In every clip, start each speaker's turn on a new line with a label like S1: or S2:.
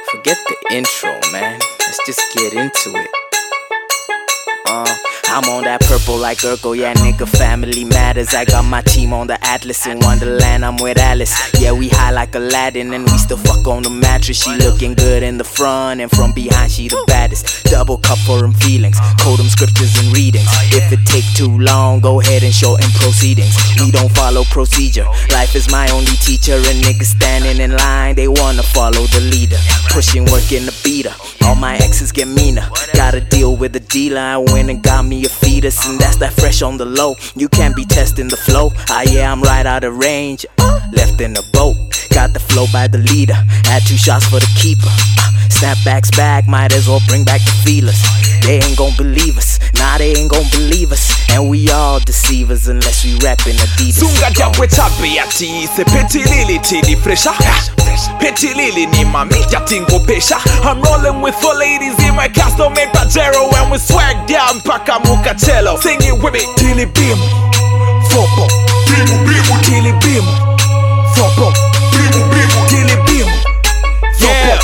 S1: Forget the intro, man. Let's just get into it. I'm on that purple like Urkel, yeah nigga, family matters. I got my team on the Atlas in Wonderland, I'm with Alice. Yeah, we high like Aladdin and we still fuck on the mattress. She looking good in the front and from behind she the baddest. Double cup for them feelings, code them scriptures and readings. If it take too long, go ahead and shorten proceedings. We don't follow procedure, life is my only teacher. And niggas standing in line, they wanna follow the leader. Pushing work in the beater, all my exes get meaner. Gotta deal with the dealer, I went and got me a fetus, and that's that fresh on the low. You can't be testing the flow. Yeah, I'm right out of range. Left in the boat, got the flow by the leader. Had 2 shots for the keeper. Snapbacks back, might as well bring back the feelers. They ain't gon' believe us, nah they ain't gon' believe us. And we all deceivers unless we rapping Adidas.
S2: Sunga jamwe chape ati se peti lili tili fresha. Peti lili ni mami jatingo pesha. I'm rolling with 4 ladies in my custom made Pajero, and we swag down paka Mucatello. Sing it with me, tili bim, fopo, bimu tili bim, fopo, bimu tili bim, fopo.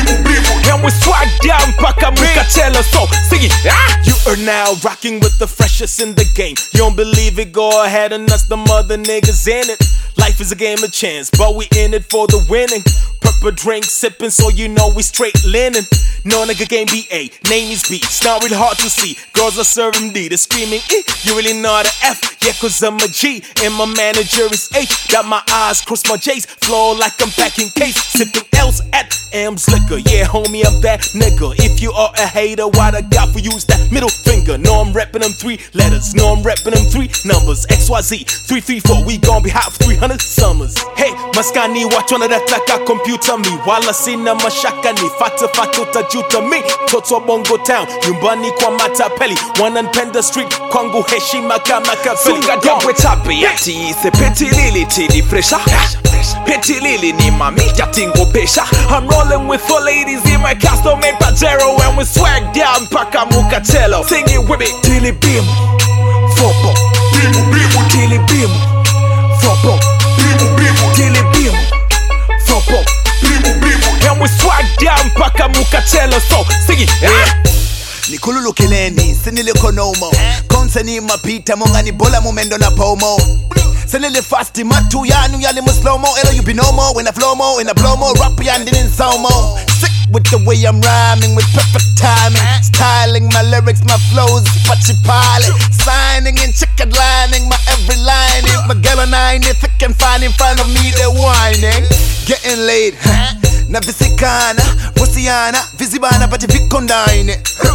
S2: And we swag down paka Mucatello, so sing it. You are now rocking with the freshest in the game. You don't believe it, go ahead and us the mother niggas in it. Life is a game of chance, but we in it for the winning. Purple drink sipping, so you know we straight linen. No nigga game B.A., name is B. It's not really hard to see. Girls are serving D, they're screaming E. You really know the F, yeah, cause I'm a G. And my manager is H. Got my eyes, cross my J's. Flow like I'm packing case. Sipping L's at M's liquor. Yeah, homie, I'm that nigga. If you are a hater, what I got for you is that middle finger. No, I'm reppin' them 3 letters. No, I'm reppin' them 3 numbers. XYZ, 334. We gon' be hot for 300 summers. Hey, maskani wachona dataka computer me. Wala sina mashaka ni fata utajuta me. Toto Bongo Town, nyumbani kwa matapeli. Wananpenda street, kwangu heshima kama kapeli. Sunga jamwe chape ati se peti lili tili fresha. Peti lili ni mami jatingo pesha. I'm rolling with 4 ladies in my custom made Pajero, and we swag down paka Mucatello. Sing it with me, tili bim, fopo, bimu tili bim, fopo, bimu tili bim, fopo, bimu. And we swag down paka Mucatello, so sing it.
S3: Nikululu kileni, sinile konomo. Konseni mapita, monga ni bola mumendo na pomo. Sinile fasti, matu yanu yali muslomo. Elo you be no more, when I flow more, when I blow more. Rap yandin in somo. Sick with the way I'm rhyming, with perfect timing. Styling my lyrics, my flows, pachi pilot. Signing and chicken lining, my every line. If my girl and I, if I can find in front of me, they're whining. Getting late, na visikana, wasiana, visibana, pati vikondaine.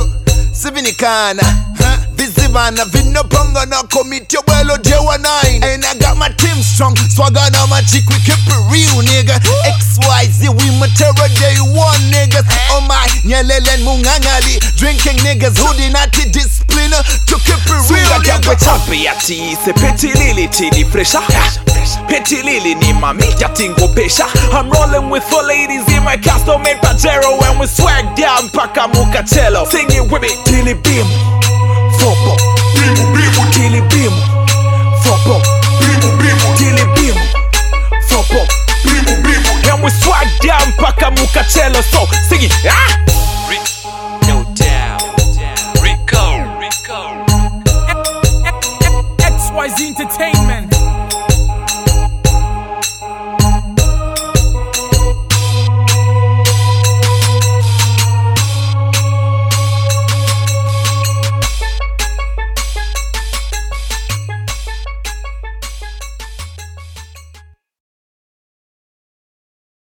S3: Sivinikana, visibana, vino ponga na komiti welo jewa 9. And I got my team strong, swagger na my chick, we keep it real, nigga. XYZ, we material day 1, niggas. Oh my, nyelele mungangali, drinking niggas, hoodie nati discipline, to keep it real,
S2: Sunga jamwe chape ati se peti lili tili fresha. Peti lili ni mami jatingo pesha. I'm rolling with 4 ladies in my custom made Pajero, and we swag down paka Mucatello. Sing it with me, tili bim, fopo, bimu tili bim, fopo, bimu tili bim, fopo, bimu. And we swag down paka Mucatello, so sing it.
S4: No doubt. Rico.
S5: XYZ Entertainment.